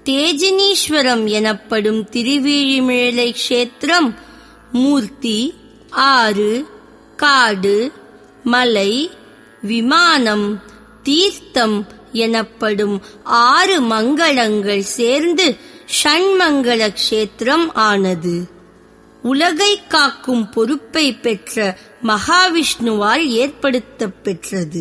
தேஜினீஸ்வரம் எனப்படும் திருவிழிமிழலை க்ஷேத்திரம் மூர்த்தி, ஆறு, காடு, மலை, விமானம், தீர்த்தம் எனப்படும் 6 மங்களங்கள் சேர்ந்து ஷண்மங்கள க்ஷேத்திரம் ஆனது. உலகை காக்கும் பொறுப்பை பெற்ற மகாவிஷ்ணுவால் ஏற்படுத்தப் பெற்றது.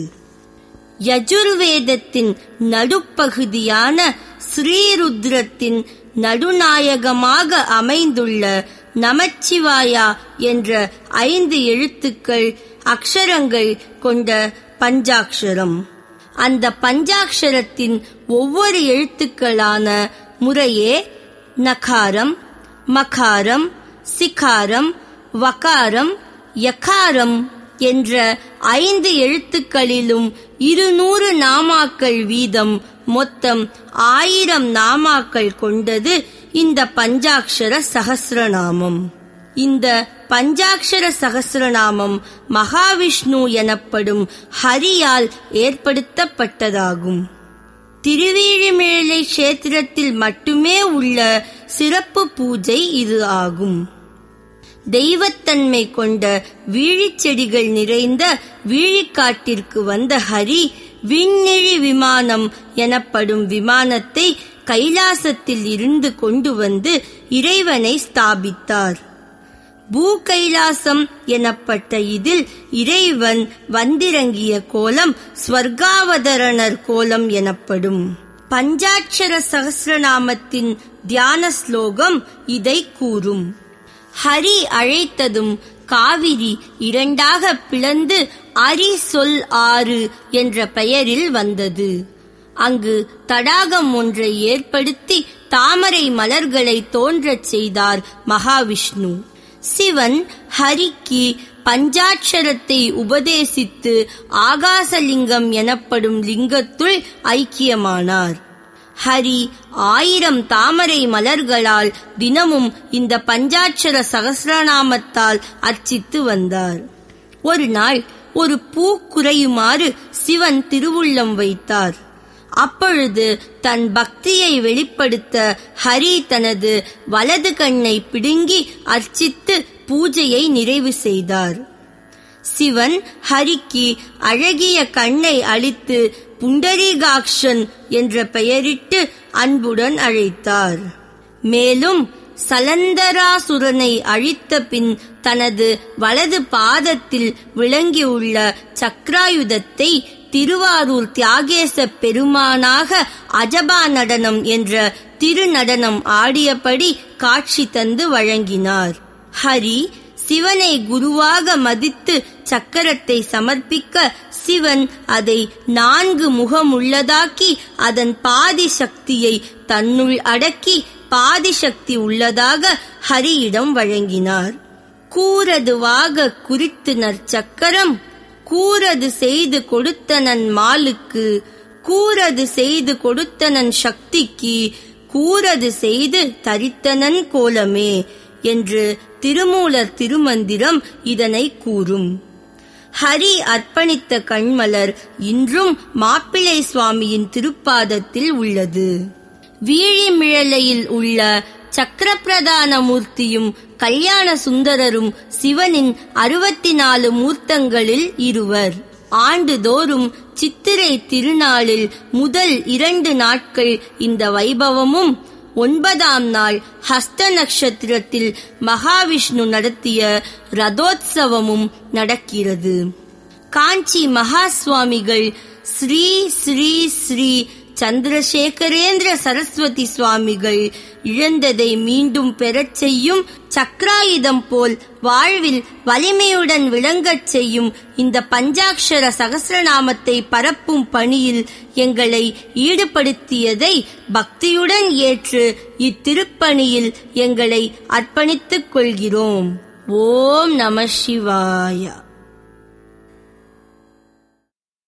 யஜுர்வேதத்தின் நடுப்பகுதியான ஸ்ரீருத்ரத்தின் நடுநாயகமாக அமைந்துள்ள நமச்சிவாயா என்ற 5 எழுத்துக்கள் அக்ஷரங்கள் கொண்ட பஞ்சாக்ஷரம். அந்த பஞ்சாக்ஷரத்தின் ஒவ்வொரு எழுத்துக்களான முறையே நகாரம், மகாரம், சிகாரம், வகாரம், யகாரம் என்ற 5 எழுத்துக்களிலும் 200 நாமாக்கள் வீதம் மொத்தம் 1000 நாமாக்கள் கொண்டது இந்த பஞ்சாக்ஷர சகஸ்ரநாமம். இந்த பஞ்சாக்ஷர சகஸ்ரநாமம் மகாவிஷ்ணு எனப்படும் ஹரியால் ஏற்படுத்தப்பட்டதாகும். திருவிழிமிழலை க்ஷேத்திரத்தில் மட்டுமே உள்ள சிறப்பு பூஜை இது ஆகும். தெய்வத்தன்மை கொண்ட வீழிச்செடிகள் நிறைந்த வீழிக்காட்டிற்கு வந்த ஹரி விண்ணிழி விமானம் எனப்படும் விமானத்தை கைலாசத்தில் இருந்து கொண்டு வந்து இறைவனை ஸ்தாபித்தார். பூகைலாசம் எனப்பட்ட இதில் இறைவன் வந்திறங்கிய கோலம் ஸ்வர்காவதரணர் கோலம் எனப்படும். பஞ்சாட்சர சகஸ்ரநாமத்தின் தியான ஸ்லோகம் இதை கூறும். ஹரி அழைத்ததும் காவிரி 2ஆக பிளந்து அரி சொல் ஆறு என்ற பெயரில் வந்தது. அங்கு தடாகம் ஒன்றை ஏற்படுத்தி தாமரை மலர்களை தோன்றச் செய்தார் மகாவிஷ்ணு. சிவன் ஹரிக்கு பஞ்சாட்சரத்தை உபதேசித்து ஆகாசலிங்கம் எனப்படும் லிங்கத்துள் ஐக்கியமானார். ஹரி 1000 தாமரை மலர்களால் தினமும் இந்த பஞ்சாட்சர சகஸ்ரநாமத்தால் அர்ச்சித்து வந்தார். ஒரு நாள் ஒரு பூ குறையுமாறு சிவன் திருவுள்ளம் வைத்தார். அப்பொழுது தன் பக்தியை வெளிப்படுத்த ஹரி தனது வலது கண்ணை பிடுங்கி அர்ச்சித்து பூஜையை நிறைவு செய்தார். சிவன் ஹரிக்கு அழகிய கண்ணை அளித்து புண்டரீகாக்ஷன் என்ற பெயரிட்டு அன்புடன் அழைத்தார். மேலும் சலந்தராசுரனை அழித்த பின் தனது வலது பாதத்தில் விளங்கியுள்ள சக்ராயுதத்தை திருவாரூர் தியாகேச பெருமானாக அஜபா நடனம் என்ற திருநடனம் ஆடியபடி காட்சி தந்து வழங்கினார். ஹரி சிவனை குருவாக மதித்து சக்கரத்தை சமர்ப்பிக்க சிவன் அதை 4 முகமுள்ளதாக்கி அதன் பாதி சக்தியை தன்னுள் அடக்கி பாதி சக்தி உள்ளதாக ஹரியிடம் வழங்கினார். கூறதுவாக குறித்து நற்சக்கரம் கூறது செய்து கொடுத்தனன் மாலுக்கு, கூறது செய்து கொடுத்தனன் சக்திக்கு, கூறது செய்து தரித்தனன் கோலமே என்று திருமூலர் திருமந்திரம் இதனை கூறும். ஹரி அர்ப்பணித்த கண்மலர் இன்றும் மாப்பிள்ளை சுவாமியின் திருப்பாதத்தில் உள்ளது. வீழிமிழலையில் உள்ள சக்கரப்பிரதான மூர்த்தியும் கல்யாண சுந்தரரும் சிவனின் 64 மூர்த்தங்களில் இருவர். ஆண்டுதோறும் சித்திரை திருநாளில் முதல் 2 நாட்கள் இந்த வைபவமும் 9ஆம் நாள் ஹஸ்த நட்சத்திரத்தில் மகாவிஷ்ணு நடத்திய ரதோத்சவமும் நடக்கிறது. காஞ்சி மகா சுவாமிகள் ஸ்ரீ ஸ்ரீ ஸ்ரீ சந்திரசேகரேந்திர சரஸ்வதி சுவாமிகள் இழந்ததை மீண்டும் பெறச் செய்யும் சக்ராயுதம் போல் வாழ்வில் வலிமையுடன் விளங்கச் செய்யும் இந்த பஞ்சாக்ஷர சகஸ்ரநாமத்தை பரப்பும் பணியில் எங்களை ஈடுபடுத்தியதை பக்தியுடன் ஏற்று இத்திருப்பணியில் எங்களை அர்ப்பணித்துக் கொள்கிறோம். ஓம் நம சிவாய.